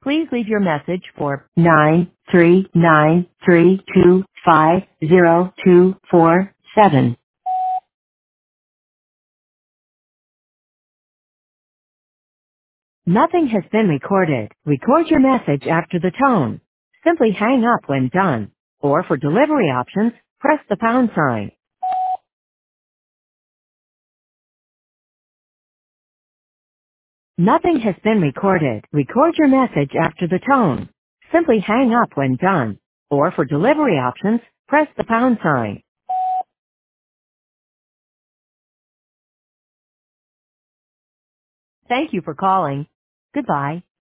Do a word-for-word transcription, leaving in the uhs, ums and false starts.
Please leave your message for nine three nine three two five zero two four seven. Nothing has been recorded. Record your message after the tone. Simply hang up when done. Or for delivery options, press the pound sign. Nothing has been recorded. Record your message after the tone. Simply hang up when done. Or for delivery options, press the pound sign. Thank you for calling. Goodbye.